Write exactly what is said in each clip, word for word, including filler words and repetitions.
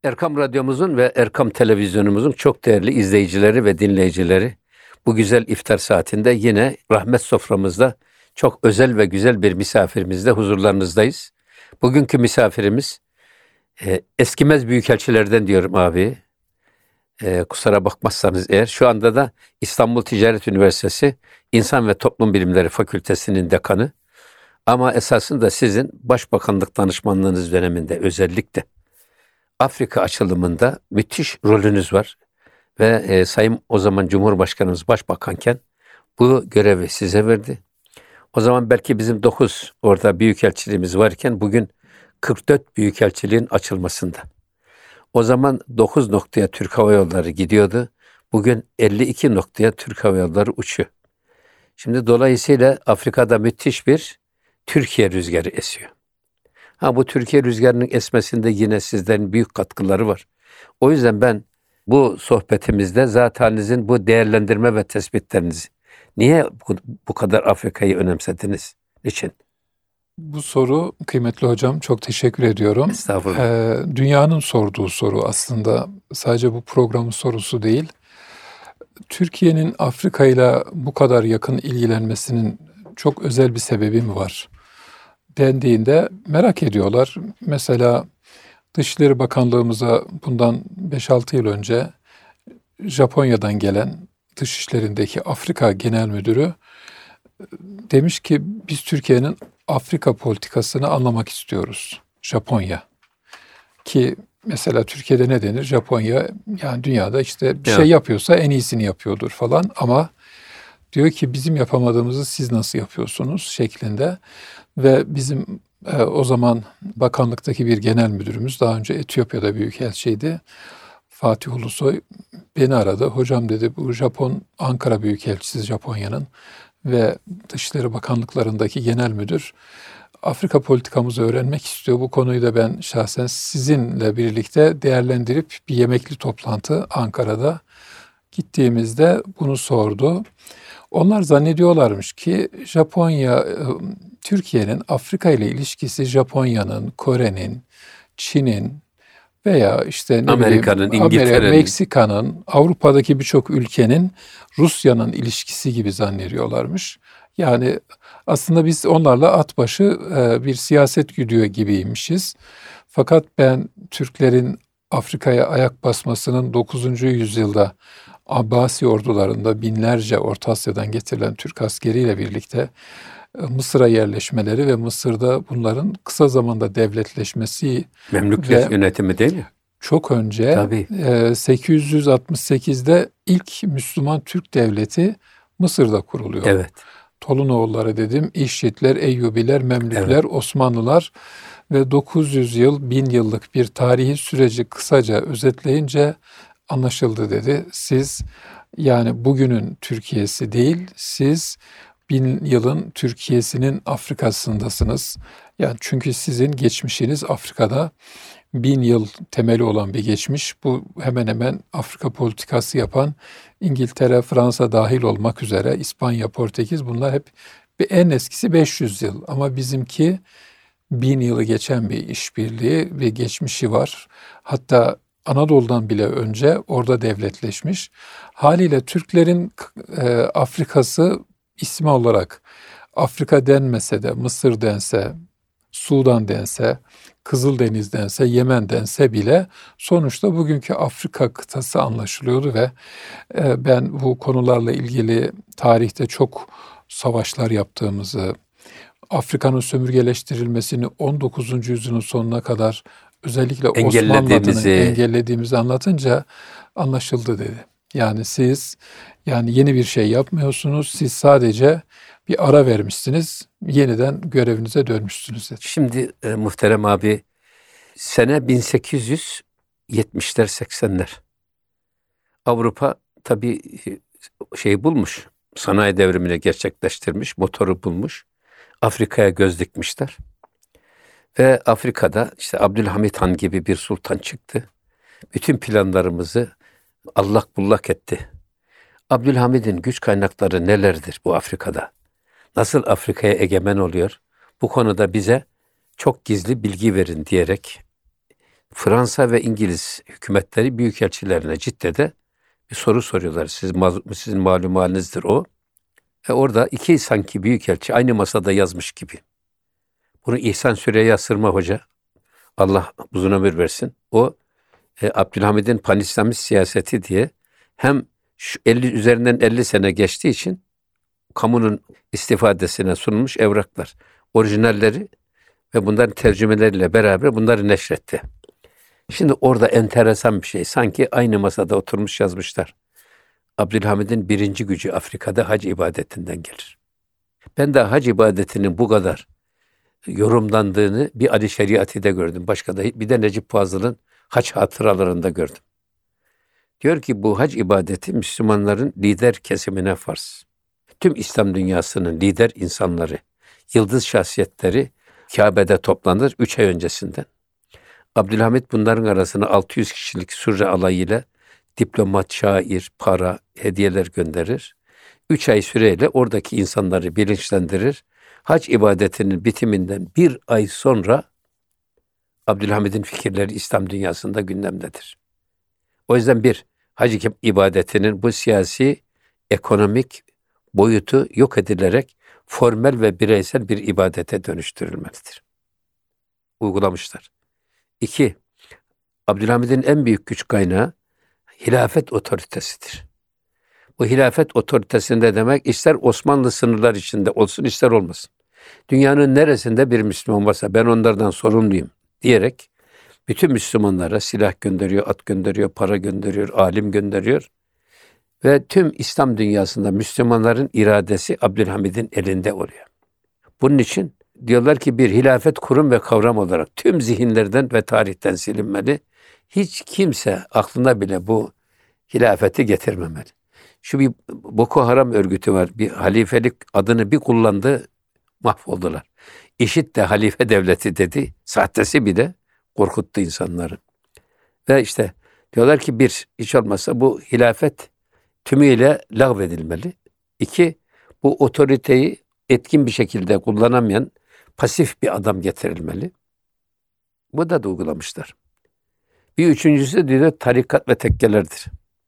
Erkam Radyomuzun ve Erkam Televizyonumuzun çok değerli izleyicileri ve dinleyicileri, bu güzel iftar saatinde yine rahmet soframızda çok özel ve güzel bir misafirimizle huzurlarınızdayız. Bugünkü misafirimiz e, eskimez büyükelçilerden diyorum abi. E, kusura bakmazsanız eğer, şu anda da İstanbul Ticaret Üniversitesi İnsan ve Toplum Bilimleri Fakültesinin dekanı. Ama esasında sizin başbakanlık danışmanlığınız döneminde özellikle Afrika açılımında müthiş rolünüz var ve e, Sayın o zaman Cumhurbaşkanımız başbakanken bu görevi size verdi. O zaman belki bizim dokuz orada büyükelçiliğimiz varken bugün kırk dört büyükelçiliğin açılmasında. O zaman dokuz noktaya Türk Hava Yolları gidiyordu. Bugün elli iki noktaya Türk Hava Yolları uçuyor. Şimdi dolayısıyla Afrika'da müthiş bir Türkiye rüzgarı esiyor. Ha, bu Türkiye rüzgarının esmesinde yine sizlerin büyük katkıları var. O yüzden ben bu sohbetimizde zatenizin bu değerlendirme ve tespitlerinizi, niye bu, bu kadar Afrika'yı önemsediniz? Niçin? Bu soru kıymetli hocam, çok teşekkür ediyorum. Estağfurullah. Ee, dünyanın sorduğu soru aslında, sadece bu programın sorusu değil. Türkiye'nin Afrika ile bu kadar yakın ilgilenmesinin çok özel bir sebebi mi var dendiğinde merak ediyorlar. Mesela Dışişleri Bakanlığımıza bundan beş altı yıl önce Japonya'dan gelen Dışişleri'ndeki Afrika Genel Müdürü demiş ki biz Türkiye'nin Afrika politikasını anlamak istiyoruz. Japonya. Ki mesela Türkiye'de ne denir? Japonya yani dünyada işte bir Ya. şey yapıyorsa en iyisini yapıyordur falan, ama diyor ki bizim yapamadığımızı siz nasıl yapıyorsunuz şeklinde. Ve bizim e, o zaman bakanlıktaki bir genel müdürümüz, daha önce Etiyopya'da büyükelçiydi, Fatih Ulusoy, beni aradı. Hocam dedi, bu Japon Ankara Büyükelçisi Japonya'nın ve Dışişleri Bakanlıklarındaki genel müdür Afrika politikamızı öğrenmek istiyor. Bu konuyu da ben şahsen sizinle birlikte değerlendirip bir yemekli toplantı Ankara'da gittiğimizde bunu sordu. Onlar zannediyorlarmış ki Japonya, Türkiye'nin Afrika ile ilişkisi Japonya'nın, Kore'nin, Çin'in veya işte ne Amerika'nın, bileyim Amerika, İngiltere'nin, Meksika'nın, Avrupa'daki birçok ülkenin Rusya'nın ilişkisi gibi zannediyorlarmış. Yani aslında biz onlarla at başı bir siyaset güdüyor gibiymişiz. Fakat ben Türklerin Afrika'ya ayak basmasının dokuzuncu yüzyılda Abbasi ordularında binlerce Orta Asya'dan getirilen Türk askeriyle birlikte Mısır'a yerleşmeleri ve Mısır'da bunların kısa zamanda devletleşmesi Memlüklet ve yönetimi değil mi? çok önce Tabii. sekiz yüz altmış sekizde ilk Müslüman Türk devleti Mısır'da kuruluyor. Evet. Tolunoğulları dedim, İşitler, Eyyubiler, Memlükler, Evet. Osmanlılar ve dokuz yüz yıl, bin yıllık bir tarihi süreci kısaca özetleyince anlaşıldı dedi. Siz yani bugünün Türkiye'si değil, siz bin yılın Türkiye'sinin Afrika'sındasınız. Yani çünkü sizin geçmişiniz Afrika'da bin yıl temeli olan bir geçmiş. Bu hemen hemen Afrika politikası yapan İngiltere, Fransa dahil olmak üzere İspanya, Portekiz, bunlar hep bir en eskisi beş yüz yıl. Ama bizimki bin yılı geçen bir işbirliği ve geçmişi var. Hatta Anadolu'dan bile önce orada devletleşmiş. Haliyle Türklerin e, Afrika'sı ismi olarak Afrika denmese de, Mısır dense, Sudan dense, Kızıldeniz dense, Yemen dense bile sonuçta bugünkü Afrika kıtası anlaşılıyordu ve e, ben bu konularla ilgili tarihte çok savaşlar yaptığımızı, Afrika'nın sömürgeleştirilmesini on dokuzuncu yüzyılın sonuna kadar özellikle Osmanlı adına Engellediğimizi, engellediğimizi anlatınca anlaşıldı dedi. Yani siz yani yeni bir şey yapmıyorsunuz, siz sadece bir ara vermişsiniz, yeniden görevinize dönmüşsünüz dedi. şimdi e, muhterem abi, sene bin sekiz yüz yetmişler seksenler. Avrupa tabii şey bulmuş, sanayi devrimini gerçekleştirmiş, motoru bulmuş. Afrika'ya göz dikmişler. Ve Afrika'da işte Abdülhamit Han gibi bir sultan çıktı. Bütün planlarımızı allak bullak etti. Abdülhamid'in güç kaynakları nelerdir bu Afrika'da? Nasıl Afrika'ya egemen oluyor? Bu konuda bize çok gizli bilgi verin diyerek Fransa ve İngiliz hükümetleri büyükelçilerine Cidde'de bir soru soruyorlar. Siz, sizin malum halinizdir o. Ve orada iki sanki büyükelçi aynı masada yazmış gibi. Bunu İhsan Süreyya Sırma Hoca, Allah uzun ömür versin. O e, Abdülhamid'in panislamist siyaseti diye hem şu elli üzerinden elli sene geçtiği için kamunun istifadesine sunulmuş evraklar. Orijinalleri ve bunların tercümeleriyle beraber bunları neşretti. Şimdi orada enteresan bir şey. Sanki aynı masada oturmuş yazmışlar. Abdülhamid'in birinci gücü Afrika'da hac ibadetinden gelir. Ben de hac ibadetinin bu kadar yorumlandığını bir Ali Şeriati'de gördüm. Başka da bir de Necip Fazıl'ın hac hatıralarında gördüm. Diyor ki bu hac ibadeti Müslümanların lider kesimine farz. Tüm İslam dünyasının lider insanları, yıldız şahsiyetleri Kabe'de toplanır üç ay öncesinden. Abdülhamid bunların arasına altı yüz kişilik sürre alayıyla diplomat, şair, para, hediyeler gönderir. Üç ay süreyle oradaki insanları bilinçlendirir. Hac ibadetinin bitiminden bir ay sonra Abdülhamid'in fikirleri İslam dünyasında gündemdedir. O yüzden bir, hac ibadetinin bu siyasi, ekonomik boyutu yok edilerek formel ve bireysel bir ibadete dönüştürülmelidir. Uygulamışlar. İki, Abdülhamid'in en büyük güç kaynağı hilafet otoritesidir. Bu hilafet otoritesinde demek ister Osmanlı sınırlar içinde olsun ister olmasın. Dünyanın neresinde bir Müslüman varsa ben onlardan sorumluyum diyerek bütün Müslümanlara silah gönderiyor, at gönderiyor, para gönderiyor, alim gönderiyor. Ve tüm İslam dünyasında Müslümanların iradesi Abdülhamid'in elinde oluyor. Bunun için diyorlar ki bir hilafet kurum ve kavram olarak tüm zihinlerden ve tarihten silinmeli. Hiç kimse aklına bile bu hilafeti getirmemeli. Şu bir Boko Haram örgütü var. Bir halifelik adını bir kullandı, mahvoldular. İşit de halife devleti dedi. Sahtesi bile korkuttu insanları. Ve işte diyorlar ki bir, hiç olmazsa bu hilafet tümüyle lağvedilmeli. İki, bu otoriteyi etkin bir şekilde kullanamayan pasif bir adam getirilmeli. Bu da, da uygulamışlar. Bir üçüncüsü diyor tarikat ve tekkelerdir.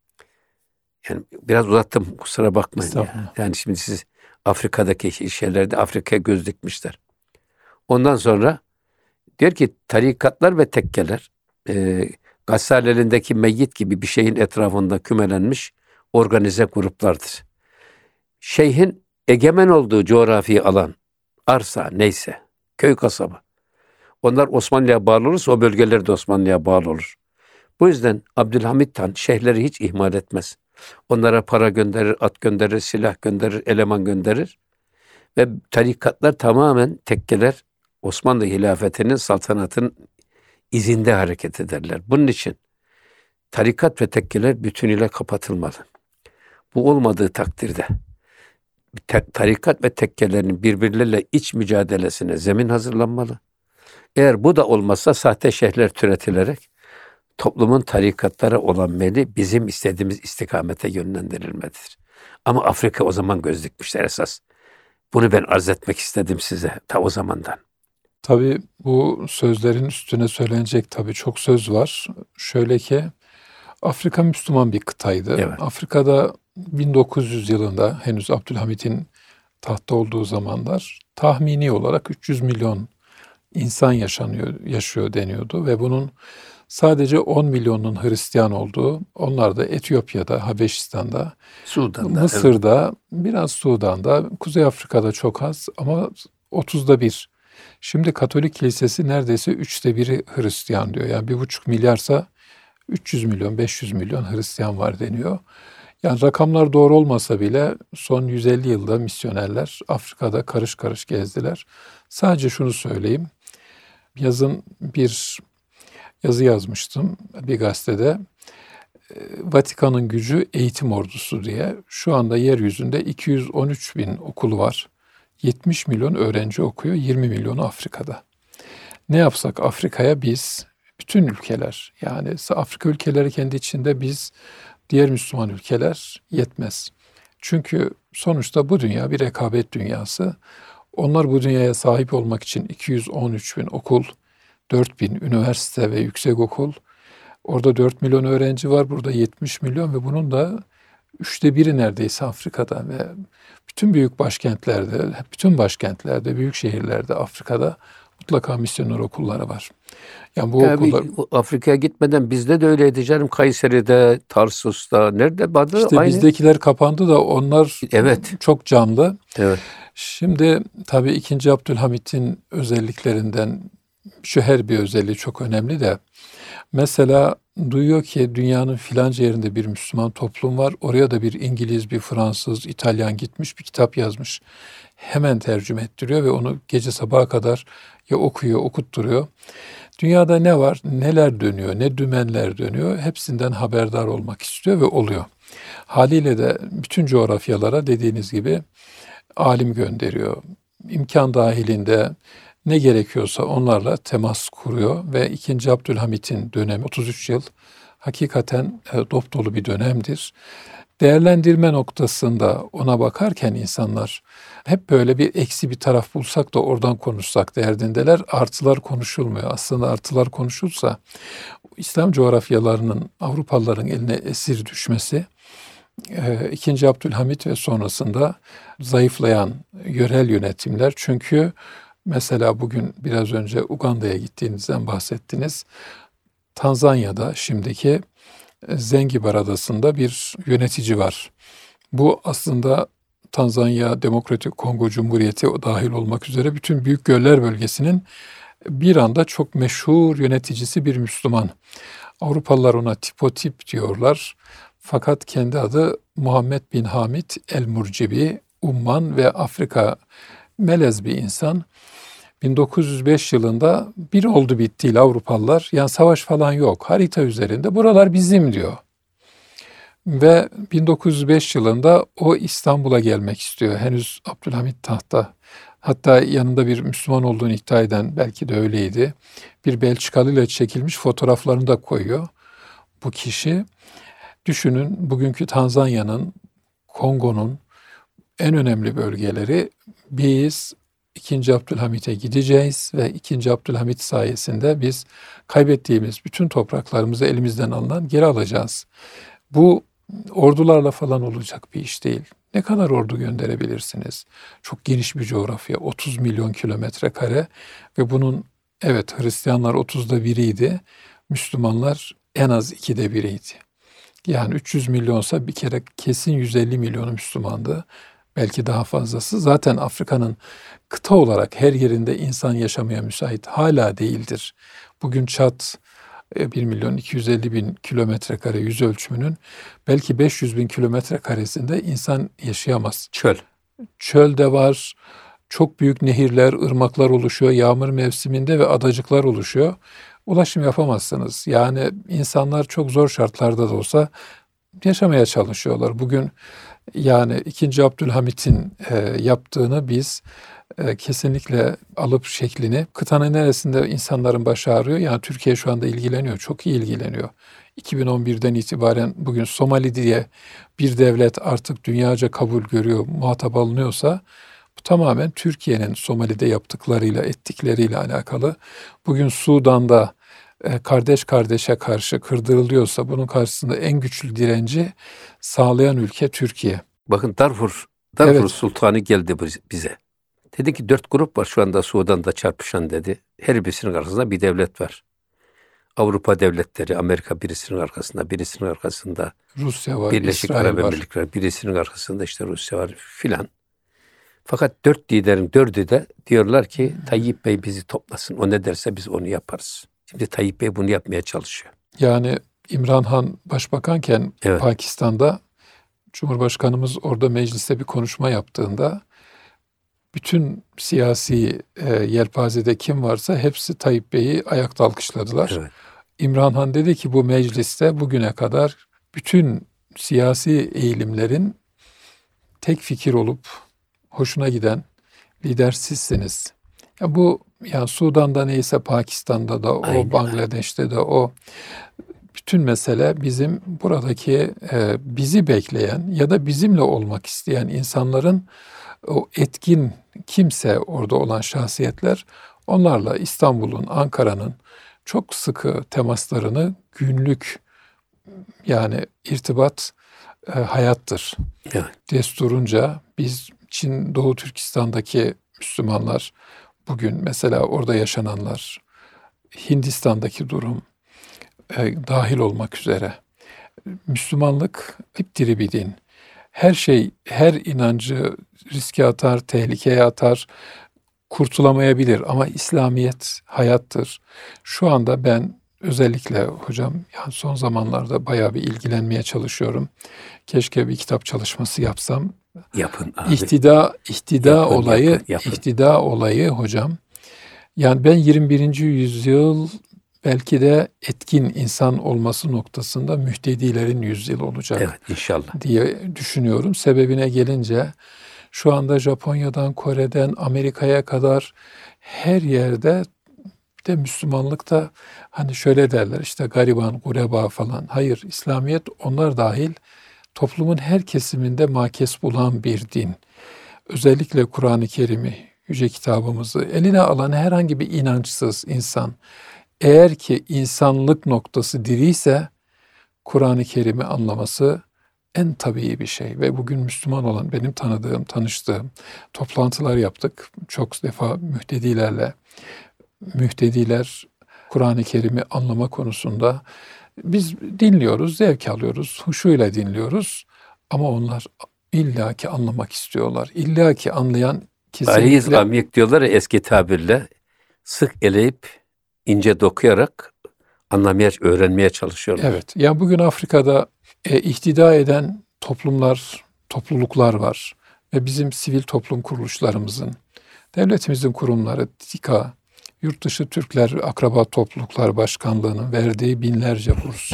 Yani biraz uzattım, kusura bakmayın. Ya. Yani şimdi siz Afrika'daki şeylerde Afrika'ya göz dikmişler. Ondan sonra diyor ki tarikatlar ve tekkeler e, Gassal elindeki meyyit gibi bir şeyin etrafında kümelenmiş organize gruplardır. Şeyhin egemen olduğu coğrafi alan, arsa neyse, köy kasaba. Onlar Osmanlı'ya bağlı olursa o bölgeler de Osmanlı'ya bağlı olur. Bu yüzden Abdülhamid Han şeyhleri hiç ihmal etmez. Onlara para gönderir, at gönderir, silah gönderir, eleman gönderir. Ve tarikatlar tamamen tekkeler Osmanlı hilafetinin, saltanatın izinde hareket ederler. Bunun için tarikat ve tekkeler bütünüyle kapatılmalı. Bu olmadığı takdirde tarikat ve tekkelerin birbirleriyle iç mücadelesine zemin hazırlanmalı. Eğer bu da olmazsa sahte şeyhler türetilerek toplumun tarikatlara olan meyli bizim istediğimiz istikamete yönlendirilmelidir. Ama Afrika o zaman göz dikmişler esas. Bunu ben arz etmek istedim size ta o zamandan. Tabii bu sözlerin üstüne söylenecek tabii çok söz var. Şöyle ki Afrika Müslüman bir kıtaydı. Evet. Afrika'da bin dokuz yüz yılında henüz Abdülhamid'in tahtta olduğu zamanlar tahmini olarak üç yüz milyon insan yaşanıyor, yaşıyor deniyordu ve bunun sadece on milyonun Hristiyan olduğu, onlar da Etiyopya'da, Habeşistan'da, Sudan'da, Mısır'da, evet. Biraz Sudan'da, Kuzey Afrika'da çok az ama otuzda bir. Şimdi Katolik Kilisesi neredeyse üçte biri Hristiyan diyor. Yani bir buçuk milyarsa üç yüz milyon, beş yüz milyon Hristiyan var deniyor. Yani rakamlar doğru olmasa bile son yüz elli yılda misyonerler Afrika'da karış karış gezdiler. Sadece şunu söyleyeyim. Yazın bir yazı yazmıştım bir gazetede. Vatikan'ın gücü eğitim ordusu diye. Şu anda yeryüzünde iki yüz on üç bin okulu var. yetmiş milyon öğrenci okuyor, yirmi milyonu Afrika'da. Ne yapsak Afrika'ya biz, bütün ülkeler, yani Afrika ülkeleri kendi içinde biz, diğer Müslüman ülkeler yetmez. Çünkü sonuçta bu dünya bir rekabet dünyası. Onlar bu dünyaya sahip olmak için iki yüz on üç bin okul, dört bin üniversite ve yüksekokul. Orada dört milyon öğrenci var, burada yetmiş milyon ve bunun da üçte biri neredeyse Afrika'da ve bütün büyük başkentlerde, bütün başkentlerde, büyük şehirlerde Afrika'da mutlaka misyoner okulları var. Yani bu Ya okullar... bir- Afrika'ya gitmeden bizde de öyleydi canım. Kayseri'de, Tarsus'ta, nerede? Badı İşte aynı. bizdekiler kapandı da onlar Evet. çok canlı. Evet. Şimdi tabii ikinci Abdülhamit'in özelliklerinden şu her bir özelliği çok önemli de mesela duyuyor ki dünyanın filanca yerinde bir Müslüman toplum var. Oraya da bir İngiliz, bir Fransız, İtalyan gitmiş bir kitap yazmış. Hemen tercüme ettiriyor ve onu gece sabaha kadar ya okuyor, okutturuyor. Dünyada ne var, neler dönüyor, ne dümenler dönüyor hepsinden haberdar olmak istiyor ve oluyor. Haliyle de bütün coğrafyalara dediğiniz gibi alim gönderiyor. İmkan dahilinde ne gerekiyorsa onlarla temas kuruyor ve ikinci Abdülhamit'in dönemi otuz üç yıl hakikaten e, dop dolu bir dönemdir. Değerlendirme noktasında ona bakarken insanlar hep böyle bir eksi bir taraf bulsak da oradan konuşsak derdindeler. Artılar konuşulmuyor. Aslında artılar konuşulsa İslam coğrafyalarının Avrupalıların eline esir düşmesi, e, ikinci Abdülhamit ve sonrasında zayıflayan yörel yönetimler. Çünkü mesela bugün biraz önce Uganda'ya gittiğinizden bahsettiniz. Tanzanya'da şimdiki Zengibar Adası'nda bir yönetici var. Bu aslında Tanzanya, Demokratik Kongo Cumhuriyeti dahil olmak üzere bütün büyük göller bölgesinin bir anda çok meşhur yöneticisi bir Müslüman. Avrupalılar ona tipotip diyorlar. Fakat kendi adı Muhammed bin Hamid el-Murcibi, Umman ve Afrika melez bir insan. bin dokuz yüz beş yılında bir oldu bittiyle Avrupalılar, yani savaş falan yok, harita üzerinde buralar bizim diyor. Ve bin dokuz yüz beş yılında o İstanbul'a gelmek istiyor. Henüz Abdülhamit tahta. Hatta yanında bir Müslüman olduğunu iddia eden, belki de öyleydi, bir Belçikalı ile çekilmiş fotoğraflarını da koyuyor. Bu kişi, düşünün bugünkü Tanzanya'nın, Kongo'nun en önemli bölgeleri, biz ikinci Abdülhamit'e gideceğiz ve ikinci Abdülhamit sayesinde biz kaybettiğimiz bütün topraklarımızı elimizden alınan geri alacağız. Bu ordularla falan olacak bir iş değil. Ne kadar ordu gönderebilirsiniz? Çok geniş bir coğrafya, otuz milyon kilometre kare ve bunun, evet, Hristiyanlar otuzda biriydi, Müslümanlar en az ikide biriydi. Yani üç yüz milyonsa bir kere kesin yüz elli milyonu Müslümandı. Belki daha fazlası. Zaten Afrika'nın kıta olarak her yerinde insan yaşamaya müsait hala değildir. Bugün Çad bir milyon iki yüz elli bin kilometre kare yüz ölçümünün belki beş yüz bin kilometre karesinde insan yaşayamaz. Çöl. Çöl de var, çok büyük nehirler, ırmaklar oluşuyor, yağmur mevsiminde ve adacıklar oluşuyor. Ulaşım yapamazsınız. Yani insanlar çok zor şartlarda da olsa yaşamaya çalışıyorlar. Bugün yani ikinci Abdülhamit'in e, yaptığını biz e, kesinlikle alıp şeklini, kıtanın neresinde insanların başı ağrıyor? Yani Türkiye şu anda ilgileniyor, çok iyi ilgileniyor. iki bin on birden itibaren bugün Somali diye bir devlet artık dünyaca kabul görüyor, muhatap alınıyorsa bu tamamen Türkiye'nin Somali'de yaptıklarıyla, ettikleriyle alakalı. Bugün Sudan'da kardeş kardeşe karşı kırdırılıyorsa bunun karşısında en güçlü direnci sağlayan ülke Türkiye. Bakın Darfur, Darfur Evet. Sultanı geldi bize. Dedi ki dört grup var şu anda Sudan'da çarpışan dedi. Her birisinin arkasında bir devlet var. Avrupa devletleri, Amerika birisinin arkasında, birisinin arkasında Rusya var, Birleşik İsrail Arap var. Emirlikleri, birisinin arkasında işte Rusya var filan. Fakat dört liderin dördü de diyorlar ki Tayyip Bey bizi toplasın. O ne derse biz onu yaparız. Şimdi Tayyip Bey bunu yapmaya çalışıyor. Yani İmran Han başbakanken Evet. Pakistan'da Cumhurbaşkanımız orada mecliste bir konuşma yaptığında bütün siyasi e, yelpazede kim varsa hepsi Tayyip Bey'i ayakta alkışladılar. Evet. İmran Han dedi ki bu mecliste bugüne kadar bütün siyasi eğilimlerin tek fikir olup hoşuna giden lider sizsiniz. Ya bu, yani Sudan'da neyse Pakistan'da da o, Aynen. Bangladeş'te de o, bütün mesele bizim buradaki e, bizi bekleyen ya da bizimle olmak isteyen insanların, o etkin kimse orada olan şahsiyetler, Onlarla İstanbul'un, Ankara'nın çok sıkı temaslarını günlük, yani irtibat e, hayattır. Evet. Desturunca biz Çin, Doğu Türkistan'daki Müslümanlar, bugün mesela orada yaşananlar, Hindistan'daki durum e, dahil olmak üzere, Müslümanlık ipdiri bir din. Her şey, her inancı riske atar, tehlikeye atar, kurtulamayabilir ama İslamiyet hayattır. Şu anda ben özellikle hocam, yani son zamanlarda bayağı bir ilgilenmeye çalışıyorum. Keşke bir kitap çalışması yapsam. Yapın abi. İhtida, ihtida Yapın, olayı, yapın, yapın. ihtida olayı hocam. Yani ben yirmi birinci yüzyıl belki de etkin insan olması noktasında mühtedilerin yüzyılı olacak. Evet, inşallah. Diye düşünüyorum. Sebebine gelince şu anda Japonya'dan, Kore'den, Amerika'ya kadar her yerde, bir de Müslümanlıkta hani şöyle derler işte gariban, gureba falan. Hayır, İslamiyet onlar dahil toplumun her kesiminde makes bulan bir din. Özellikle Kur'an-ı Kerim'i, yüce kitabımızı eline alan herhangi bir inançsız insan, eğer ki insanlık noktası diriyse Kur'an-ı Kerim'i anlaması en tabii bir şey. Ve bugün Müslüman olan benim tanıdığım, tanıştığım, toplantılar yaptık. Çok defa mühtedilerle, mühtediler Kur'an-ı Kerim'i anlama konusunda biz dinliyoruz, zevk alıyoruz, huşuyla dinliyoruz. Ama onlar illaki anlamak istiyorlar. İllaki anlayan Ariz kesinlikle... amik diyorlar ya eski tabirle, sık eleyip ince dokuyarak anlamaya, öğrenmeye çalışıyorlar. Evet, yani bugün Afrika'da e, ihtida eden toplumlar, topluluklar var. Ve bizim sivil toplum kuruluşlarımızın, devletimizin kurumları, TİKA, Yurtdışı Türkler Akraba Topluluklar Başkanlığı'nın verdiği binlerce burs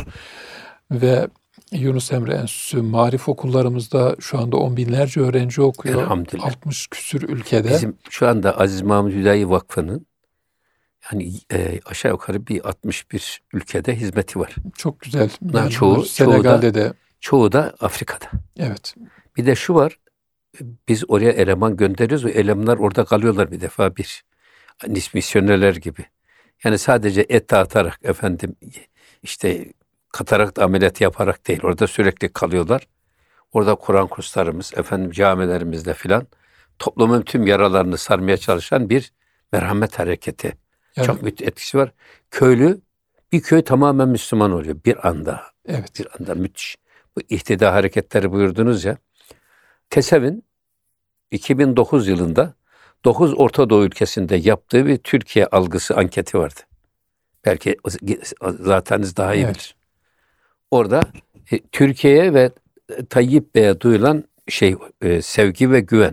ve Yunus Emre Enstitüsü, marif okullarımızda şu anda on binlerce öğrenci okuyor. Elhamdülillah. altmış küsür ülkede. Bizim şu anda Aziz Mahmud Hüdayi Vakfı'nın yani e, aşağı yukarı bir altmış bir ülkede hizmeti var. Çok güzel. Yani çoğu, Senegal'de çoğu da, de. Çoğu da Afrika'da. Evet. Bir de şu var, biz oraya eleman gönderiyoruz ve elemanlar orada kalıyorlar bir defa bir. Hani misyonerler gibi. Yani sadece et dağıtarak efendim işte katarakt ameliyatı yaparak değil, orada sürekli kalıyorlar. Orada Kur'an kurslarımız, efendim camilerimizde filan toplumun tüm yaralarını sarmaya çalışan bir merhamet hareketi. Yani, çok müthiş etkisi var. Köylü, bir köy tamamen Müslüman oluyor bir anda. evet. Bir anda müthiş. Bu ihtida hareketleri buyurdunuz ya. TESEV'in iki bin dokuz yılında dokuz Orta Doğu ülkesinde yaptığı bir Türkiye algısı anketi vardı. Belki zateniz daha iyi Evet. bilir. Orada e, Türkiye'ye ve Tayyip Bey'e duyulan şey e, sevgi ve güven.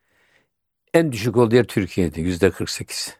En düşük olduğu yer Türkiye'de yüzde kırk sekiz.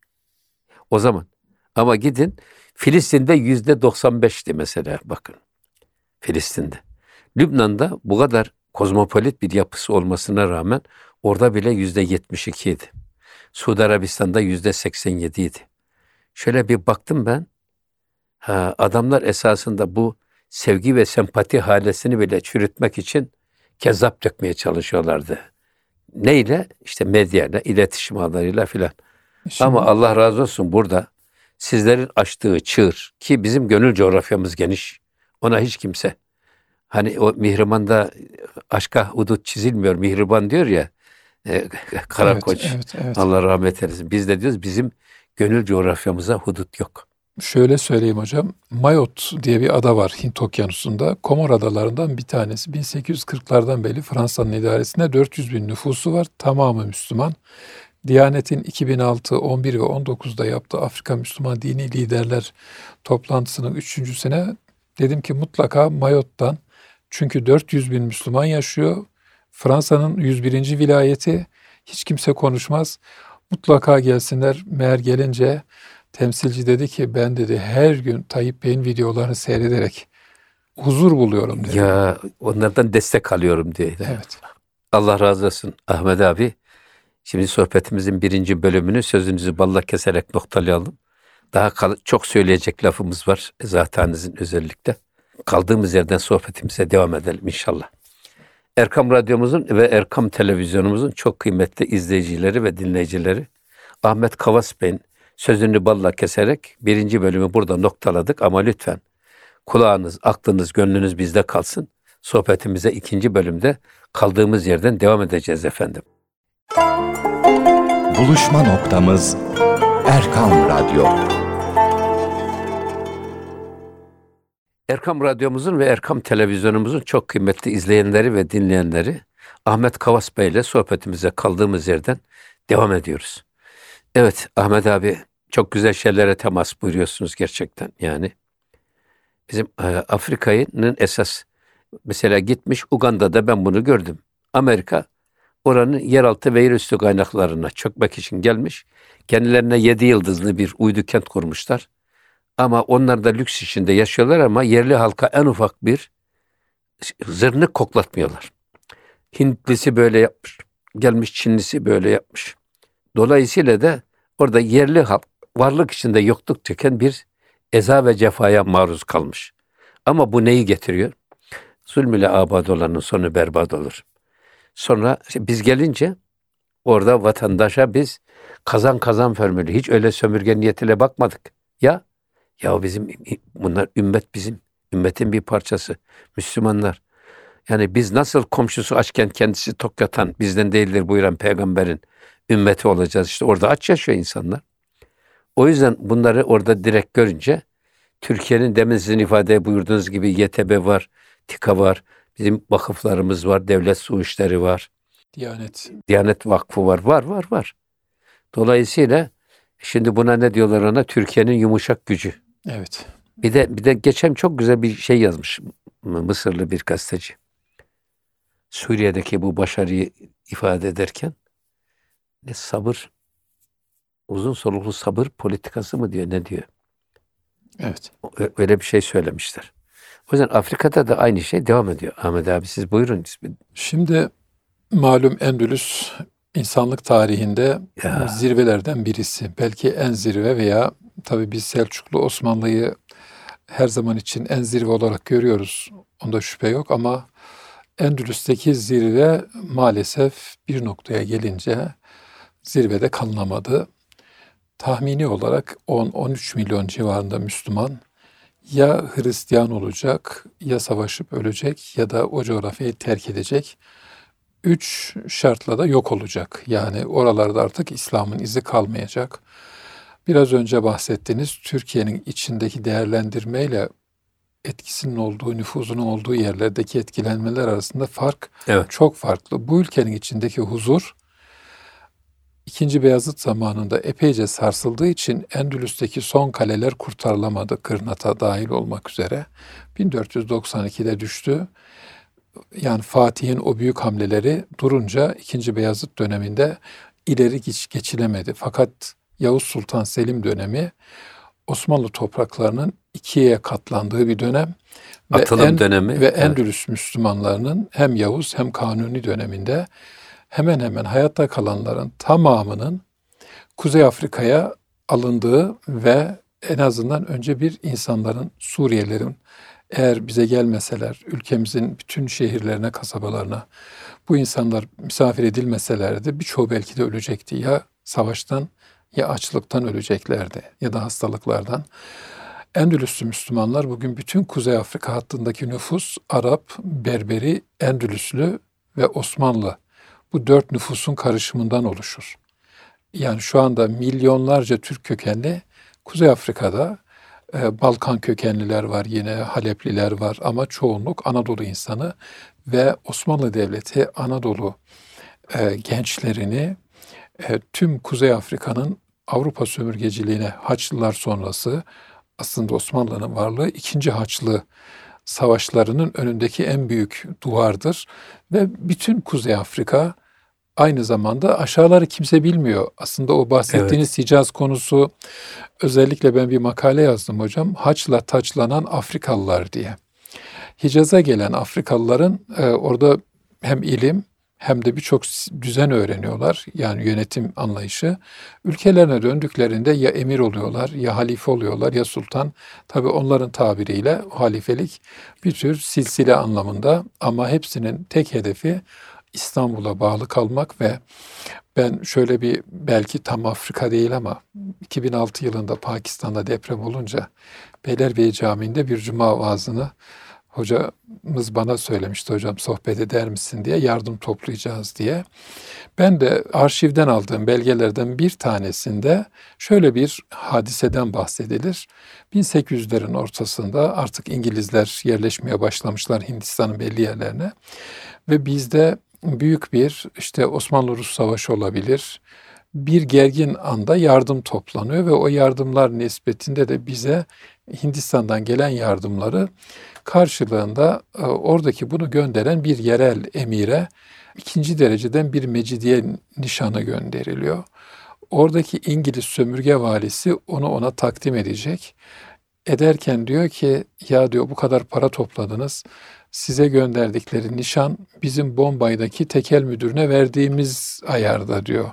O zaman. Ama gidin Filistin'de yüzde doksan beşti mesela, bakın. Filistin'de. Lübnan'da bu kadar kozmopolit bir yapısı olmasına rağmen orada bile yüzde yetmiş iki idi. Suudi Arabistan'da yüzde seksen yedi idi. Şöyle bir baktım ben. Ha, adamlar esasında bu sevgi ve sempati halesini bile çürütmek için kezzap dökmeye çalışıyorlardı. Neyle? İşte medyayla, iletişim ağlarıyla filan. Şimdi, Ama Allah razı olsun burada sizlerin açtığı çığır, ki bizim gönül coğrafyamız geniş. Ona hiç kimse, hani o Mihriban'da aşka hudut çizilmiyor, Mihriban diyor ya e, Karakoç. Evet, evet, evet. Allah rahmet eylesin. Biz de diyoruz bizim gönül coğrafyamıza hudut yok. Şöyle söyleyeyim hocam, Mayot diye bir ada var Hint Okyanusu'nda. Komor adalarından bir tanesi. bin sekiz yüz kırklardan beri Fransa'nın idaresinde dört yüz bin nüfusu var. Tamamı Müslüman. Diyanet'in iki bin altı, on bir ve on dokuzda yaptığı Afrika Müslüman Dini Liderler toplantısının üçüncüsüne dedim ki mutlaka Mayot'tan, çünkü dört yüz bin Müslüman yaşıyor. Fransa'nın yüz birinci vilayeti, hiç kimse konuşmaz. Mutlaka gelsinler. Meğer gelince temsilci dedi ki ben dedi her gün Tayyip Bey'in videolarını seyrederek huzur buluyorum dedi. Ya onlardan destek alıyorum diye. Evet. Allah razı olsun Ahmet abi. Şimdi sohbetimizin birinci bölümünü sözünüzü balla keserek noktalayalım. Daha kal- çok söyleyecek lafımız var zatenizin özellikle. Kaldığımız yerden sohbetimize devam edelim inşallah. Erkam Radyomuzun ve Erkam Televizyonumuzun çok kıymetli izleyicileri ve dinleyicileri, Ahmet Kavas Bey'in sözünü balla keserek birinci bölümü burada noktaladık ama lütfen kulağınız, aklınız, gönlünüz bizde kalsın. Sohbetimize ikinci bölümde kaldığımız yerden devam edeceğiz efendim. Buluşma noktamız Erkam Radyo. Erkam Radyomuzun ve Erkam Televizyonumuzun çok kıymetli izleyenleri ve dinleyenleri, Ahmet Kavas Bey ile sohbetimize kaldığımız yerden devam ediyoruz. Evet Ahmet abi, çok güzel şeylere temas buyuruyorsunuz gerçekten yani. Bizim e, Afrika'nın esas, mesela gitmiş Uganda'da ben bunu gördüm. Amerika oranın yeraltı ve yerüstü kaynaklarına çökmek için gelmiş. Kendilerine yedi yıldızlı bir uydu kent kurmuşlar. Ama onlar da lüks içinde yaşıyorlar ama yerli halka en ufak bir zırnık koklatmıyorlar. Hintlisi böyle yapmış, gelmiş Çinlisi böyle yapmış. Dolayısıyla da orada yerli halk varlık içinde yokluk çeken bir eza ve cefaya maruz kalmış. Ama bu neyi getiriyor? Zulm ile abad olanın sonu berbat olur. Sonra işte biz gelince orada vatandaşa biz kazan kazan formülü, hiç öyle sömürge niyetiyle bakmadık. Ya ya bizim bunlar ümmet, bizim ümmetin bir parçası. Müslümanlar. Yani biz nasıl komşusu açken kendisi tok yatan, bizden değildir buyuran peygamberin ümmeti olacağız. İşte orada aç yaşıyor insanlar. O yüzden bunları orada direkt görünce Türkiye'nin demin sizin ifade buyurduğunuz gibi Y T B var, TİKA var, bizim vakıflarımız var, devlet su işleri var. Diyanet. Diyanet Vakfı var, var, var, var. Dolayısıyla şimdi buna ne diyorlar ona? Türkiye'nin yumuşak gücü. Evet. Bir de bir de geçen çok güzel bir şey yazmış Mısırlı bir gazeteci. Suriye'deki bu başarıyı ifade ederken ne sabır, uzun soluklu sabır politikası mı diyor, ne diyor? Evet. Öyle bir şey söylemişler. O yüzden Afrika'da da aynı şey devam ediyor. Ahmet abi siz buyurun. Şimdi malum Endülüs insanlık tarihinde Ya. zirvelerden birisi. Belki en zirve veya tabii biz Selçuklu Osmanlı'yı her zaman için en zirve olarak görüyoruz. Onda şüphe yok ama Endülüs'teki zirve maalesef bir noktaya gelince zirvede kalınamadı. Tahmini olarak on on üç milyon civarında Müslüman ya Hristiyan olacak, ya savaşıp ölecek ya da o coğrafyayı terk edecek. Üç şartla da yok olacak. Yani oralarda artık İslam'ın izi kalmayacak. Biraz önce bahsettiğiniz Türkiye'nin içindeki değerlendirmeyle etkisinin olduğu, nüfuzunun olduğu yerlerdeki etkilenmeler arasında fark Evet. çok farklı. Bu ülkenin içindeki huzur İkinci Beyazıt zamanında epeyce sarsıldığı için Endülüs'teki son kaleler kurtarılamadı, Kırnat'a dahil olmak üzere. bin dört yüz doksan ikide düştü. Yani Fatih'in o büyük hamleleri durunca ikinci Beyazıt döneminde ileri geç, geçilemedi. Fakat Yavuz Sultan Selim dönemi Osmanlı topraklarının ikiye katlandığı bir dönem. Atılım ve en, dönemi. Ve Evet. Endülüs Müslümanlarının hem Yavuz hem Kanuni döneminde hemen hemen hayatta kalanların tamamının Kuzey Afrika'ya alındığı ve en azından önce bir insanların, Suriyelilerin eğer bize gelmeseler, ülkemizin bütün şehirlerine, kasabalarına bu insanlar misafir edilmeselerdi birçoğu belki de ölecekti. Ya savaştan ya açlıktan öleceklerdi ya da hastalıklardan. Endülüslü Müslümanlar bugün bütün Kuzey Afrika hattındaki nüfus Arap, Berberi, Endülüslü ve Osmanlı. Bu dört nüfusun karışımından oluşur. Yani şu anda milyonlarca Türk kökenli Kuzey Afrika'da, e, Balkan kökenliler var, yine Halepliler var ama çoğunluk Anadolu insanı ve Osmanlı Devleti Anadolu e, gençlerini e, tüm Kuzey Afrika'nın Avrupa sömürgeciliğine Haçlılar sonrası, aslında Osmanlı'nın varlığı ikinci Haçlı savaşlarının önündeki en büyük duvardır ve bütün Kuzey Afrika aynı zamanda aşağıları kimse bilmiyor. Aslında o bahsettiğiniz evet. Hicaz konusu, özellikle ben bir makale yazdım hocam. Haçla taçlanan Afrikalılar diye. Hicaz'a gelen Afrikalıların e, orada hem ilim hem de birçok düzen öğreniyorlar. Yani yönetim anlayışı. Ülkelerine döndüklerinde ya emir oluyorlar, ya halife oluyorlar, ya sultan. Tabii onların tabiriyle halifelik bir tür silsile anlamında ama hepsinin tek hedefi İstanbul'a bağlı kalmak ve ben şöyle bir, belki tam Afrika değil ama iki bin altı yılında Pakistan'da deprem olunca Beylerbeyi Camii'nde bir cuma vaazını hocamız bana söylemişti, hocam sohbet eder misin diye, yardım toplayacağız diye. Ben de arşivden aldığım belgelerden bir tanesinde şöyle bir hadiseden bahsedilir. bin sekiz yüzlerin ortasında artık İngilizler yerleşmeye başlamışlar Hindistan'ın belli yerlerine ve bizde büyük bir işte Osmanlı-Rus Savaşı olabilir. Bir gergin anda yardım toplanıyor ve o yardımlar nispetinde de bize Hindistan'dan gelen yardımları karşılığında e, oradaki bunu gönderen bir yerel emire ikinci dereceden bir mecidiye nişanı gönderiliyor. Oradaki İngiliz sömürge valisi onu ona takdim edecek. Ederken diyor ki, ya diyor bu kadar para topladınız, size gönderdikleri nişan bizim Bombay'daki tekel müdürüne verdiğimiz ayarda diyor.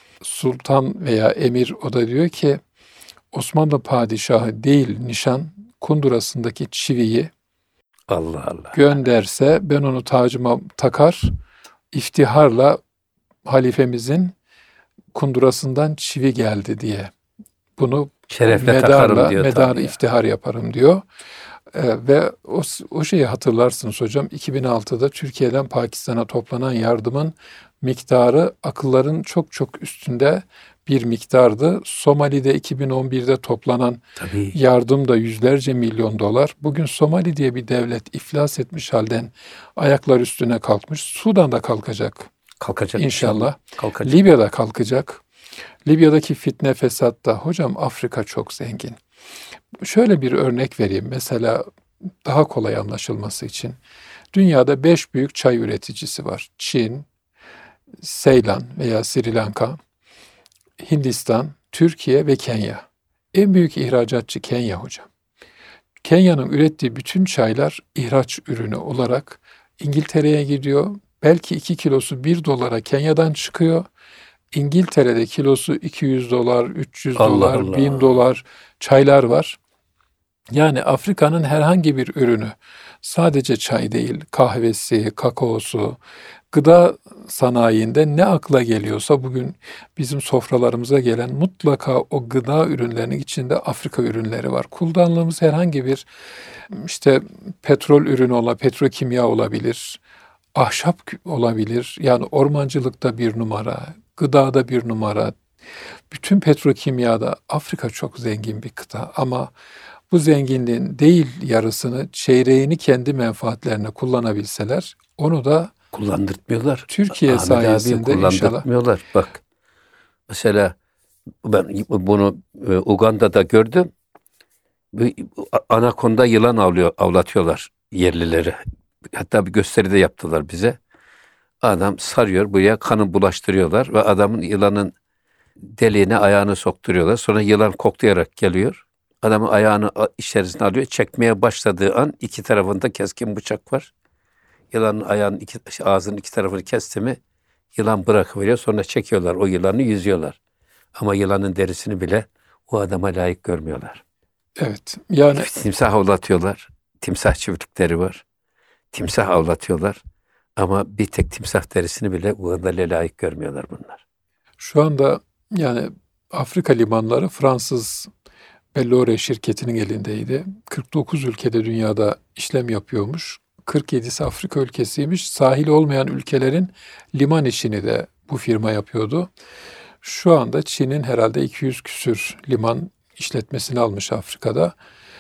Sultan veya emir o da diyor ki, Osmanlı padişahı değil nişan, kundurasındaki çiviyi Allah Allah. gönderse ben onu tacıma takar, iftiharla halifemizin kundurasından çivi geldi diye bunu Şerefle takarım medarla, diyor. medarı tabii ya. iftihar yaparım diyor. Ee, ve o, o şeyi hatırlarsınız hocam, iki bin altıda Türkiye'den Pakistan'a toplanan yardımın miktarı akılların çok çok üstünde bir miktardı. Somali'de iki bin on birde toplanan Tabii. yardım da yüzlerce milyon dolar. Bugün Somali diye bir devlet iflas etmiş halden ayaklar üstüne kalkmış. Sudan'da kalkacak Kalkacak inşallah. Kalkacak. Libya'da kalkacak. Libya'daki fitne fesatta hocam Afrika çok zengin. Şöyle bir örnek vereyim mesela daha kolay anlaşılması için. Dünyada beş büyük çay üreticisi var. Çin, Seylan veya Sri Lanka, Hindistan, Türkiye ve Kenya. En büyük ihracatçı Kenya hocam. Kenya'nın ürettiği bütün çaylar ihraç ürünü olarak İngiltere'ye gidiyor. Belki iki kilosu bir dolara Kenya'dan çıkıyor. İngiltere'de kilosu iki yüz dolar, üç yüz Allah dolar, Allah. bin dolar çaylar var. Yani Afrika'nın herhangi bir ürünü, sadece çay değil, kahvesi, kakaosu, gıda sanayinde ne akla geliyorsa bugün bizim sofralarımıza gelen mutlaka o gıda ürünlerinin içinde Afrika ürünleri var. Kullandığımız herhangi bir işte petrol ürünü olabilir, petrokimya olabilir, ahşap olabilir. Yani ormancılıkta bir numara, gıdada bir numara. Bütün petrokimyada Afrika çok zengin bir kıta ama bu zenginliğin değil yarısını, çeyreğini kendi menfaatlerine kullanabilseler onu da Kullandırtmıyorlar. Türkiye Ahmet sayesinde abi inşallah. kullandırtmıyorlar. Bak mesela ben bunu e, Uganda'da gördüm. Bir anakonda yılan avlıyor, avlatıyorlar yerlileri. Hatta bir gösteri de yaptılar bize. Adam sarıyor, buraya kanı bulaştırıyorlar ve adamın yılanın deliğine ayağını sokturuyorlar. Sonra yılan koklayarak geliyor. Adamın ayağını içerisine alıyor. Çekmeye başladığı an iki tarafında keskin bıçak var. Yılanın ayağının iki, ağzının iki tarafını kesti mi yılan bırakıveriyor. Sonra çekiyorlar o yılanı, yüzüyorlar. Ama yılanın derisini bile o adama layık görmüyorlar. Evet. Yani Timsah avlatıyorlar. Timsah çiftlikleri var. Timsah avlatıyorlar. Ama bir tek timsah derisini bile Uganda'ya layık görmüyorlar bunlar. şu anda yani Afrika limanları Fransız Bellore şirketinin elindeydi. kırk dokuz ülkede dünyada işlem yapıyormuş. kırk yedisi Afrika ülkesiymiş. Sahil olmayan ülkelerin liman işini de bu firma yapıyordu. Şu anda Çin'in herhalde iki yüz küsür liman işletmesini almış Afrika'da.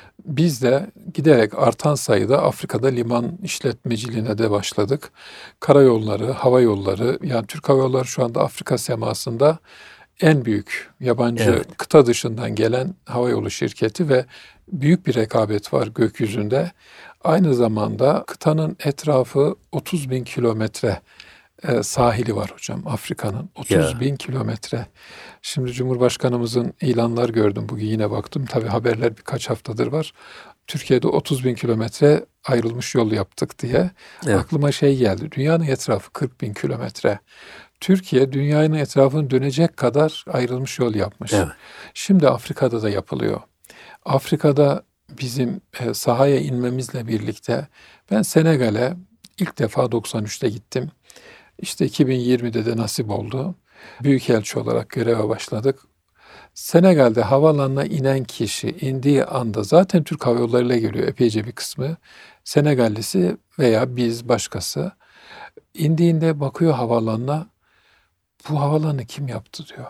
Biz de giderek artan sayıda Afrika'da liman işletmeciliğine de başladık. Karayolları, hava yolları, yani Türk Hava Yolları şu anda Afrika semasında en büyük yabancı Evet. kıta dışından gelen havayolu şirketi ve büyük bir rekabet var gökyüzünde. Aynı zamanda kıtanın etrafı otuz bin kilometre e, sahili var hocam Afrika'nın. otuz Ya. bin kilometre. Şimdi Cumhurbaşkanımızın ilanlar gördüm bugün yine baktım. Tabii haberler birkaç haftadır var. Türkiye'de otuz bin kilometre ayrılmış yol yaptık diye. Evet. Aklıma şey geldi. Dünyanın etrafı kırk bin kilometre. Türkiye dünyanın etrafını dönecek kadar ayrılmış yol yapmış. Evet. Şimdi Afrika'da da yapılıyor. Afrika'da bizim e, sahaya inmemizle birlikte ben Senegal'e ilk defa doksan üçte gittim. İşte iki bin yirmide de nasip oldu. Büyükelçi olarak göreve başladık. Senegal'de havaalanına inen kişi indiği anda zaten Türk Hava Yolları'yla geliyor epeyce bir kısmı. Senegallisi veya biz başkası. İndiğinde bakıyor havaalanına, bu havaalanı kim yaptı diyor.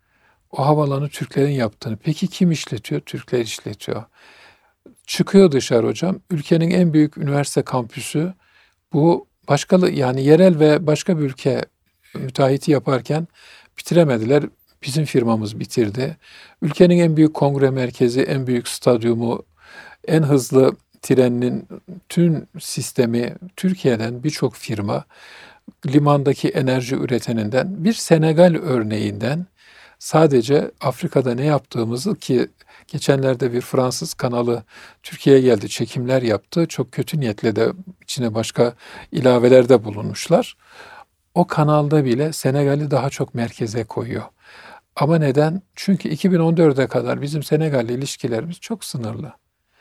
O havaalanı Türklerin yaptığını. Peki kim işletiyor? Türkler işletiyor. Çıkıyor dışarı hocam. Ülkenin en büyük üniversite kampüsü bu başkalı yani yerel ve başka bir ülke müteahhiti yaparken bitiremediler. Bizim firmamız bitirdi. Ülkenin en büyük kongre merkezi, en büyük stadyumu, en hızlı treninin tüm sistemi Türkiye'den birçok firma, limandaki enerji üreteninden bir Senegal örneğinden sadece Afrika'da ne yaptığımızı ki geçenlerde bir Fransız kanalı Türkiye'ye geldi, çekimler yaptı. Çok kötü niyetle de içine başka ilavelerde bulunmuşlar. O kanalda bile Senegal'i daha çok merkeze koyuyor. Ama neden? Çünkü iki bin on dörde kadar bizim Senegal'le ilişkilerimiz çok sınırlı.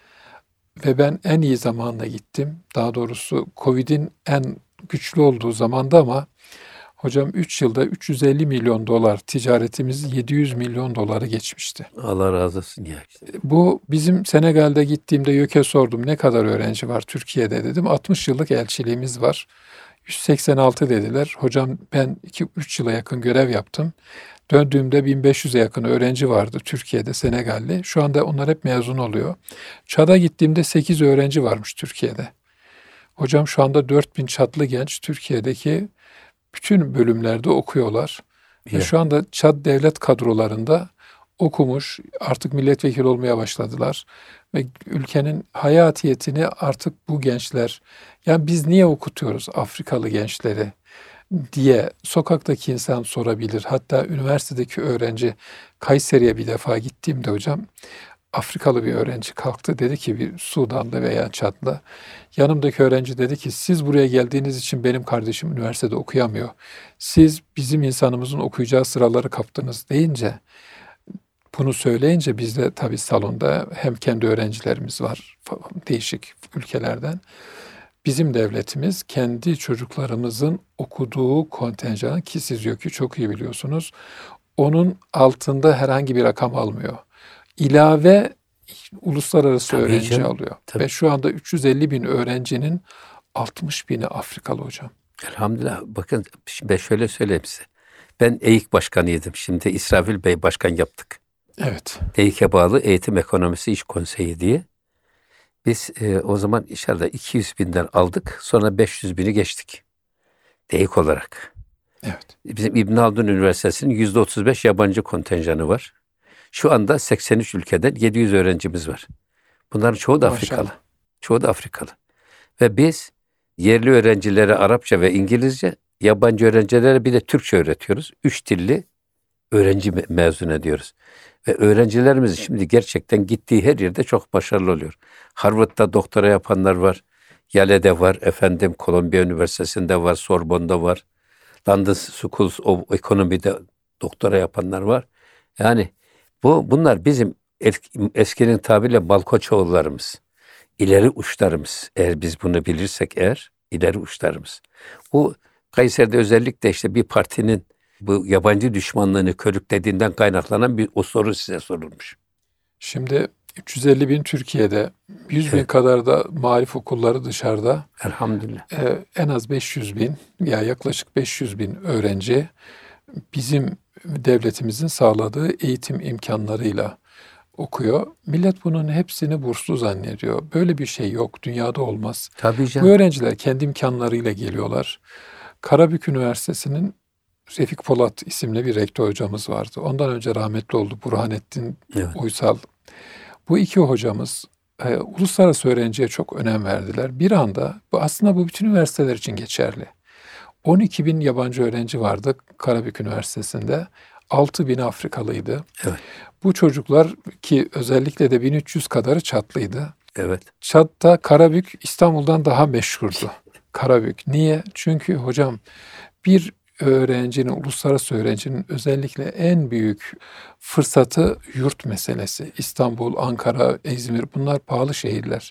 Ve ben en iyi zamanla gittim. Daha doğrusu Covid'in en güçlü olduğu zamanda ama hocam üç yılda üç yüz elli milyon dolar ticaretimiz yedi yüz milyon doları geçmişti. Allah razı olsun ya. Bu bizim Senegal'de gittiğimde YÖK'e sordum ne kadar öğrenci var Türkiye'de dedim. altmış yıllık elçiliğimiz var. yüz seksen altı dediler. Hocam ben iki üç yıla yakın görev yaptım. Döndüğümde bin beş yüze yakın öğrenci vardı Türkiye'de, Senegalli. Şu anda onlar hep mezun oluyor. Çad'a gittiğimde sekiz öğrenci varmış Türkiye'de. Hocam şu anda dört bin Çadlı genç Türkiye'deki bütün bölümlerde okuyorlar. Ve Ya. şu anda Çad devlet kadrolarında okumuş, artık milletvekili olmaya başladılar. Ve ülkenin hayatiyetini artık bu gençler, yani biz niye okutuyoruz Afrikalı gençleri diye sokaktaki insan sorabilir. Hatta üniversitedeki öğrenci, Kayseri'ye bir defa gittiğimde hocam, Afrikalı bir öğrenci kalktı dedi ki bir Sudanlı veya Çadlı. Yanımdaki öğrenci dedi ki siz buraya geldiğiniz için benim kardeşim üniversitede okuyamıyor. Siz bizim insanımızın okuyacağı sıraları kaptınız deyince, bunu söyleyince biz de tabii salonda hem kendi öğrencilerimiz var değişik ülkelerden. Bizim devletimiz kendi çocuklarımızın okuduğu kontenjanı ki siz YÖK'ü çok iyi biliyorsunuz. Onun altında herhangi bir rakam almıyor. İlave uluslararası Tabii öğrenci canım, alıyor. tabii. Ve şu anda üç yüz elli bin öğrencinin altmış bini Afrikalı hocam. Elhamdülillah. Bakın şimdi ben şöyle söyleyeyim size. Ben EİK başkanıydım. Şimdi İsrafil Bey başkan yaptık. Evet. EİK'e bağlı Eğitim Ekonomisi İş Konseyi diye. Biz e, o zaman inşallah iki yüz binden aldık. Sonra beş yüz bini geçtik. EİK olarak. Evet. Bizim İbn Haldun Üniversitesi'nin yüzde otuz beş yabancı kontenjanı var. Şu anda seksen üç ülkeden yedi yüz öğrencimiz var. Bunların çoğu da Maşallah. Afrikalı. Çoğu da Afrikalı. Ve biz yerli öğrencilere Arapça ve İngilizce, yabancı öğrencilere bir de Türkçe öğretiyoruz. Üç dilli öğrenci me- mezun ediyoruz. Ve öğrencilerimiz şimdi gerçekten gittiği her yerde çok başarılı oluyor. Harvard'da doktora yapanlar var. Yale'de var, efendim Kolombiya Üniversitesi'nde var, Sorbonne'da var. London Schools of Economy'de doktora yapanlar var. Yani bu bunlar bizim eski- eskinin tabiriyle Malkoçoğullarımız. İleri uçlarımız. Eğer biz bunu bilirsek eğer ileri uçlarımız. Bu Kayseri'de özellikle işte bir partinin bu yabancı düşmanlığını körüklediğinden kaynaklanan bir o soru size sorulmuş. Şimdi üç yüz elli bin Türkiye'de, yüz bin Evet. kadar da marif okulları dışarıda. Elhamdülillah. Ee, en az beş yüz bin ya yaklaşık beş yüz bin öğrenci bizim devletimizin sağladığı eğitim imkanlarıyla okuyor. Millet bunun hepsini burslu zannediyor. Böyle bir şey yok. Dünyada olmaz. Tabii Bu canım. öğrenciler kendi imkanlarıyla geliyorlar. Karabük Üniversitesi'nin Refik Polat isimli bir rektör hocamız vardı. Ondan önce rahmetli oldu Burhanettin Evet. Uysal. Bu iki hocamız e, uluslararası öğrenciye çok önem verdiler. Bir anda, bu aslında bu bütün üniversiteler için geçerli. on iki bin yabancı öğrenci vardı Karabük Üniversitesi'nde. altı bin Afrikalıydı. Evet. Bu çocuklar ki özellikle de bin üç yüz kadarı Çatlıydı. Evet. Çat'ta Karabük İstanbul'dan daha meşhurdu. Karabük. Niye? Çünkü hocam bir öğrencinin, uluslararası öğrencinin özellikle en büyük fırsatı yurt meselesi. İstanbul, Ankara, İzmir bunlar pahalı şehirler.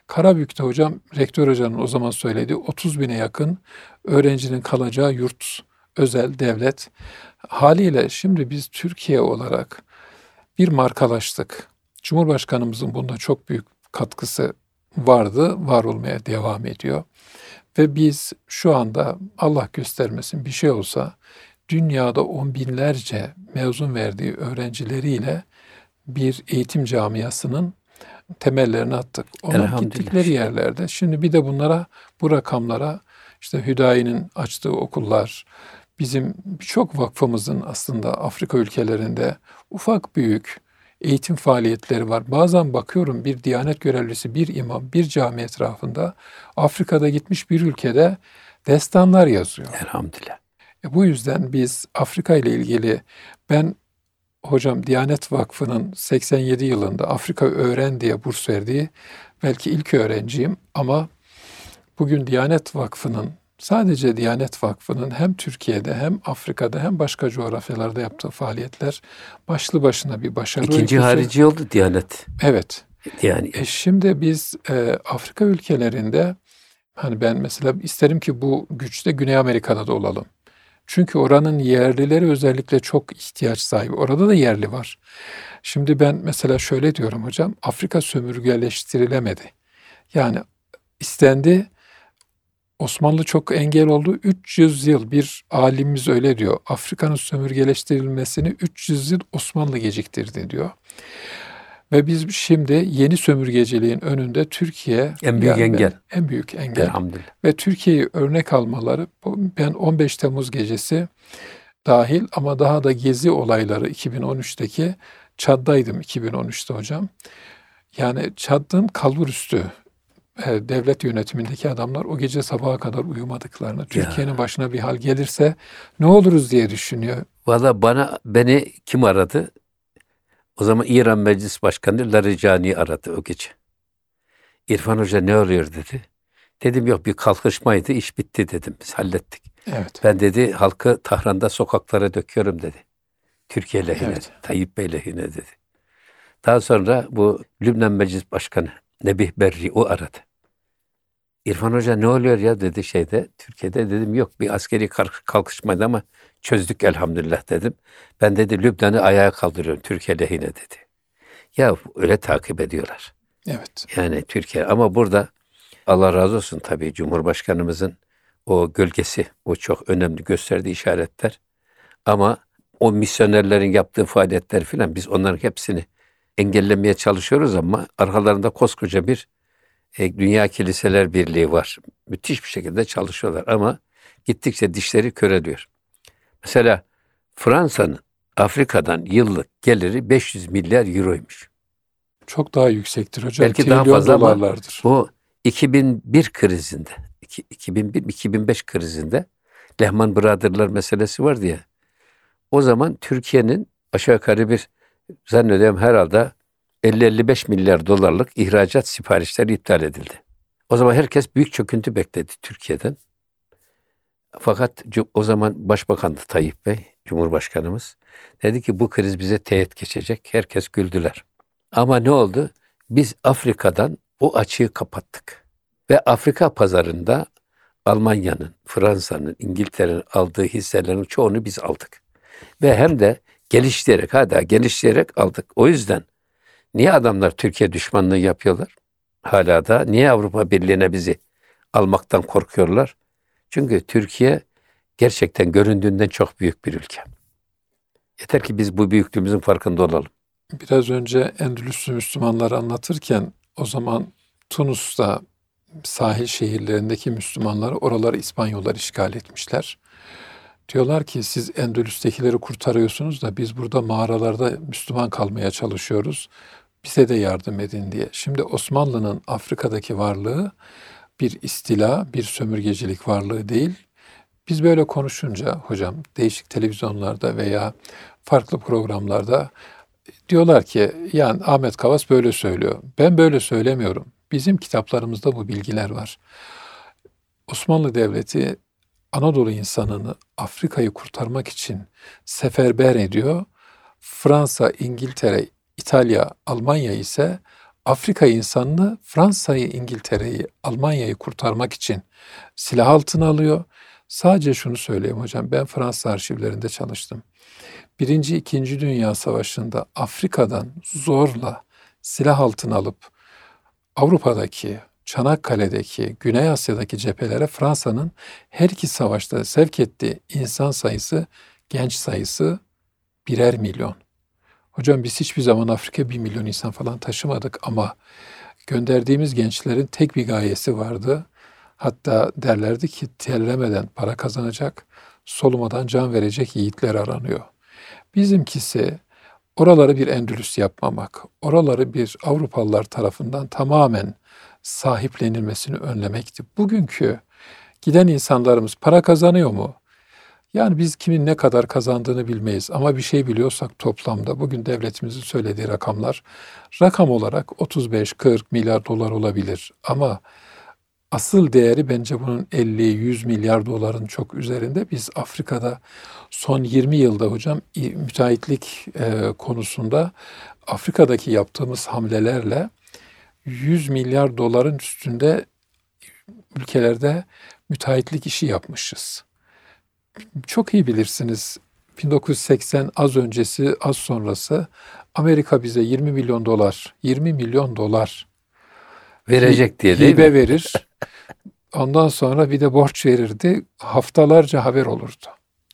Karabük'te hocam, rektör hocanın o zaman söylediği otuz bine yakın öğrencinin kalacağı yurt, özel, devlet. Haliyle şimdi biz Türkiye olarak bir markalaştık. Cumhurbaşkanımızın bunda çok büyük katkısı vardı, var olmaya devam ediyor. Ve biz şu anda Allah göstermesin bir şey olsa dünyada on binlerce mezun verdiği öğrencileriyle bir eğitim camiasının temellerini attık. Onlar gittikleri yerlerde. Şimdi bir de bunlara, bu rakamlara işte Hüdayi'nin açtığı okullar, bizim birçok vakfımızın aslında Afrika ülkelerinde ufak büyük eğitim faaliyetleri var. Bazen bakıyorum bir diyanet görevlisi, bir imam, bir cami etrafında Afrika'da gitmiş bir ülkede destanlar yazıyor. Elhamdülillah. E bu yüzden biz Afrika ile ilgili, ben hocam Diyanet Vakfı'nın seksen yedi yılında Afrika Öğren diye burs verdiği belki ilk öğrenciyim ama bugün Diyanet Vakfı'nın, sadece Diyanet Vakfı'nın hem Türkiye'de hem Afrika'da hem başka coğrafyalarda yaptığı faaliyetler başlı başına bir başarı İkinci öyküsü. harici oldu Diyanet. Evet. Yani E şimdi biz e, Afrika ülkelerinde, hani ben mesela isterim ki bu güçte Güney Amerika'da da olalım. Çünkü oranın yerlileri özellikle çok ihtiyaç sahibi. Orada da yerli var. Şimdi ben mesela şöyle diyorum hocam, Afrika sömürgeleştirilemedi. Yani istendi, Osmanlı çok engel oldu. üç yüz yıl, bir alimimiz öyle diyor. Afrika'nın sömürgeleştirilmesini üç yüz yıl Osmanlı geciktirdi diyor. Ve biz şimdi yeni sömürgeciliğin önünde Türkiye en büyük yani engel. Ben, en büyük engel. Elhamdülillah. Ve Türkiye'yi örnek almaları, ben on beş Temmuz gecesi dahil ama daha da gezi olayları iki bin on üçteki Çad'daydım iki bin on üçte hocam. Yani Çad'ın kalburüstü e, devlet yönetimindeki adamlar o gece sabaha kadar uyumadıklarını, Türkiye'nin başına bir hal gelirse ne oluruz diye düşünüyor. Valla bana beni kim aradı? O zaman İran Meclis Başkanı Larijani aradı o gece. İrfan Hoca ne oluyor dedi. Dedim yok bir kalkışmaydı, iş bitti dedim. Biz hallettik. Evet. Ben dedi halkı Tahran'da sokaklara döküyorum dedi. Türkiye lehine, Evet. Tayyip Bey lehine dedi. Daha sonra bu Lübnan Meclis Başkanı Nebih Berri o aradı. İrfan Hoca ne oluyor ya dedi şeyde, Türkiye'de. Dedim yok bir askeri kalkışmaydı ama çözdük elhamdülillah dedim. Ben dedi Lübnan'ı ayağa kaldırıyorum Türkiye lehine dedi. Ya öyle takip ediyorlar. Evet. Yani Türkiye ama burada Allah razı olsun tabii Cumhurbaşkanımızın o gölgesi, o çok önemli gösterdiği işaretler. Ama o misyonerlerin yaptığı faaliyetler filan biz onların hepsini engellemeye çalışıyoruz ama arkalarında koskoca bir e, Dünya Kiliseler Birliği var. Müthiş bir şekilde çalışıyorlar ama gittikçe dişleri köreliyor. Mesela Fransa'nın Afrika'dan yıllık geliri beş yüz milyar euroymuş. Çok daha yüksektir hocam. Belki daha Trilyon fazla ama dolarlardır. bu iki bin bir krizinde, iki bin bir iki bin beş krizinde Lehman Brother'lar meselesi vardı ya. O zaman Türkiye'nin aşağı yukarı bir zannediyorum herhalde elli elli beş milyar dolarlık ihracat siparişleri iptal edildi. O zaman herkes büyük çöküntü bekledi Türkiye'den. Fakat o zaman Başbakandı Tayyip Bey, Cumhurbaşkanımız. Dedi ki bu kriz bize teğet geçecek. Herkes güldüler. Ama ne oldu? Biz Afrika'dan o açığı kapattık. Ve Afrika pazarında Almanya'nın, Fransa'nın, İngiltere'nin aldığı hisselerin çoğunu biz aldık. Ve hem de geliştirerek, hala geliştirerek aldık. O yüzden niye adamlar Türkiye düşmanlığı yapıyorlar? Hala da niye Avrupa Birliği'ne bizi almaktan korkuyorlar? Çünkü Türkiye gerçekten göründüğünden çok büyük bir ülke. Yeter ki biz bu büyüklüğümüzün farkında olalım. Biraz önce Endülüs'ü Müslümanları anlatırken o zaman Tunus'ta sahil şehirlerindeki Müslümanları oraları İspanyollar işgal etmişler. Diyorlar ki siz Endülüs'tekileri kurtarıyorsunuz da biz burada mağaralarda Müslüman kalmaya çalışıyoruz. Bize de yardım edin diye. Şimdi Osmanlı'nın Afrika'daki varlığı bir istila, bir sömürgecilik varlığı değil. Biz böyle konuşunca hocam değişik televizyonlarda veya farklı programlarda diyorlar ki yani Ahmet Kavas böyle söylüyor. Ben böyle söylemiyorum. Bizim kitaplarımızda bu bilgiler var. Osmanlı Devleti Anadolu insanını Afrika'yı kurtarmak için seferber ediyor. Fransa, İngiltere, İtalya, Almanya ise Afrika insanını Fransa'yı, İngiltere'yi, Almanya'yı kurtarmak için silah altına alıyor. Sadece şunu söyleyeyim hocam, ben Fransa arşivlerinde çalıştım. Birinci, İkinci Dünya Savaşı'nda Afrika'dan zorla silah altına alıp Avrupa'daki, Çanakkale'deki, Güney Asya'daki cephelere Fransa'nın her iki savaşta sevk ettiği insan sayısı, genç sayısı birer milyon. Hocam biz hiçbir zaman Afrika bir milyon insan falan taşımadık ama gönderdiğimiz gençlerin tek bir gayesi vardı. Hatta derlerdi ki terlemeden para kazanacak, solumadan can verecek yiğitler aranıyor. Bizimkisi oraları bir Endülüs yapmamak, oraları bir Avrupalılar tarafından tamamen sahiplenilmesini önlemekti. Bugünkü giden insanlarımız para kazanıyor mu? Yani biz kimin ne kadar kazandığını bilmeyiz ama bir şey biliyorsak toplamda bugün devletimizin söylediği rakamlar rakam olarak otuz beş kırk milyar dolar olabilir ama asıl değeri bence bunun elli yüz milyar doların çok üzerinde. Biz Afrika'da son yirmi yılda hocam müteahhitlik e, konusunda Afrika'daki yaptığımız hamlelerle yüz milyar doların üstünde ülkelerde müteahhitlik işi yapmışız. Çok iyi bilirsiniz. bin dokuz yüz seksen az öncesi, az sonrası Amerika bize yirmi milyon dolar, yirmi milyon dolar verecek diye değil hibe mi? verir. Ondan sonra bir de borç verirdi. Haftalarca haber olurdu.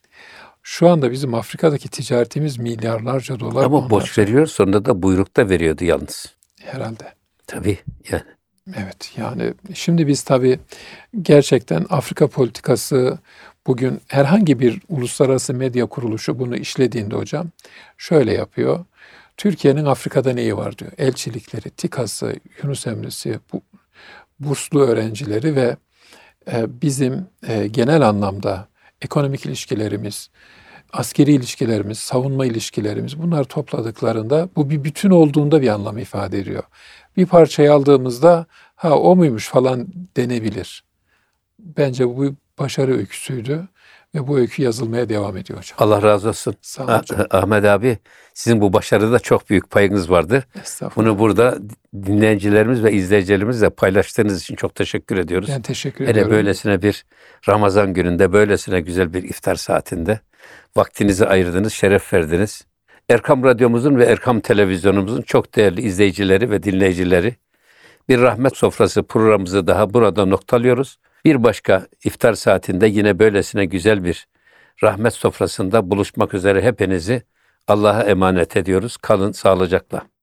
Şu anda bizim Afrika'daki ticaretimiz milyarlarca dolar. Ama borç veriyor, sonra da buyruk da veriyordu yalnız. Herhalde. Tabii yani. Evet, yani şimdi biz tabii gerçekten Afrika politikası bugün herhangi bir uluslararası medya kuruluşu bunu işlediğinde hocam şöyle yapıyor. Türkiye'nin Afrika'da neyi var diyor. Elçilikleri, TİKA'sı, Yunus Emre'si, bu burslu öğrencileri ve e, bizim e, genel anlamda ekonomik ilişkilerimiz, askeri ilişkilerimiz, savunma ilişkilerimiz bunlar topladıklarında bu bir bütün olduğunda bir anlam ifade ediyor. Bir parçayı aldığımızda ha o muymuş falan denebilir. Bence bu başarı öyküsüydü ve bu öykü yazılmaya devam ediyor hocam. Allah razı olsun. Sağ olun hocam. Ah- Ahmet abi, sizin bu başarıda çok büyük payınız vardır. Estağfurullah. Bunu burada dinleyicilerimiz ve izleyicilerimizle paylaştığınız için çok teşekkür ediyoruz. Ben teşekkür Hele ediyorum. böylesine bir Ramazan gününde, böylesine güzel bir iftar saatinde vaktinizi ayırdınız, şeref verdiniz. Erkam Radyomuzun ve Erkam Televizyonumuzun çok değerli izleyicileri ve dinleyicileri, bir rahmet sofrası programımızı daha burada noktalıyoruz. Bir başka iftar saatinde yine böylesine güzel bir rahmet sofrasında buluşmak üzere hepinizi Allah'a emanet ediyoruz. Kalın sağlıcakla.